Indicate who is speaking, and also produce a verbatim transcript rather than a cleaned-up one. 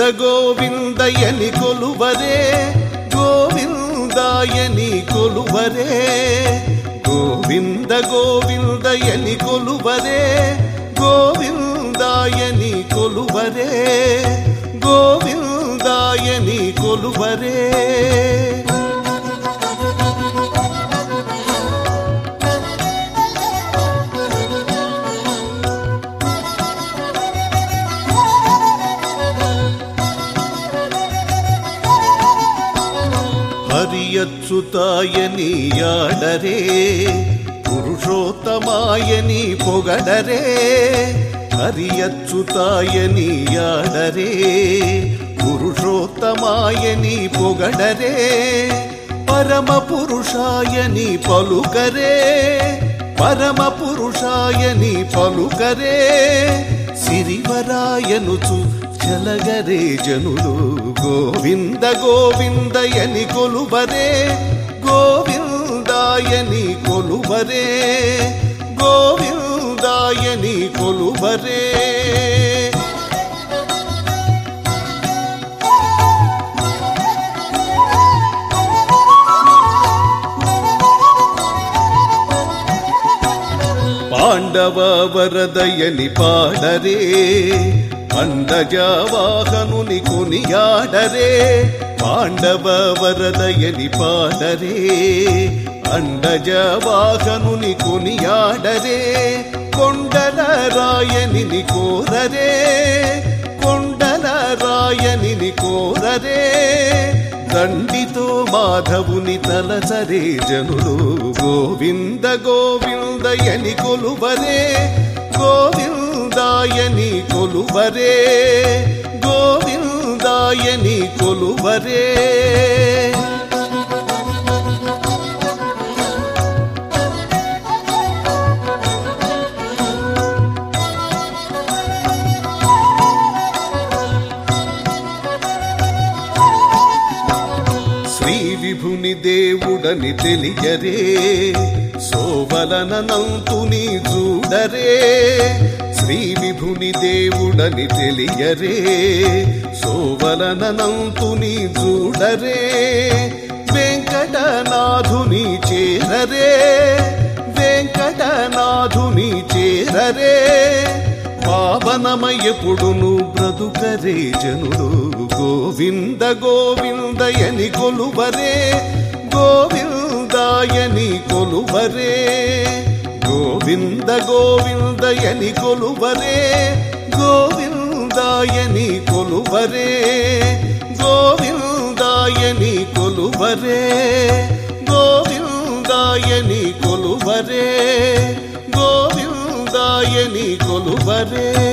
Speaker 1: ಗೋವಿಂದಯನಿ ಕೊಲುವರೆ ಗೋವಿಂದಾಯನಿ ಕೊಲುವರೆ ಗೋವಿಂದ ಗೋವಿಂದಯನಿ ಕೊಲುವರೆ ಗೋವಿಂದಾಯನಿ ಕೊಲುವರೆ ಗೋವಿಂದಾಯನಿ ಕೊಲುವರೆ ಹರಿಯಚ್ಯುತಾಯನಿಯಾಡರೆ ಪುರುಷೋತ್ತಮಾಯನಿ ಪೊಗಡರೆ ಹರಿಯಚ್ಯುತಾಯನಿಯಾಡರೆ ಪುರುಷೋತ್ತಮಾಯನಿ ಪೊಗಡರೆ ಪರಮ ಪುರುಷಾಯನಿ ಪಲುಕರೆ ಪರಮ ಪುರುಷಾಯನಿ ಪಲುಕರೆ ಸಿರಿವರಾಯನುಚು చలగరే జనులు గోవింద గోవిందయని కొలువరే గోవిందాయని కొలువరే గోవిందాయని కొలువరే పాండవ వరదయని పాడరే అండజవాహనుని కొనియాడరే పాండవ వరదయని పాడరే అండజవాహనుని కొనియాడరే కొండల రాయనిని కోరరే కొండల రాయనిని కోరరే దండితో మాధవుని తలచరే జనులు గోవింద గోవిందయని కొలువరే గోవిందాయని కొలువరే గోవిందాయని కొలువరే శ్రీ విభుని దేవుడని తెలియరే సోవలనంతుని చూడరే శ్రీ విభుని దేవుడని తెలియరే సోవలనంతుని చూడరే వెంకటనాథుని చేరరే వెంకటనాథుని చేరరే పావనమయ్యపుడును బ్రతుకరే జనులు గోవింద గోవిందయని కొలువరే గోవిందాయని కొలువరే గోవింద గోవిందయని కొలువరే గోవిందాయని కొలువరే గోవిందాయని కొలువరే గోవిందాయని కొలువరే గోవిందాయని కొలువరే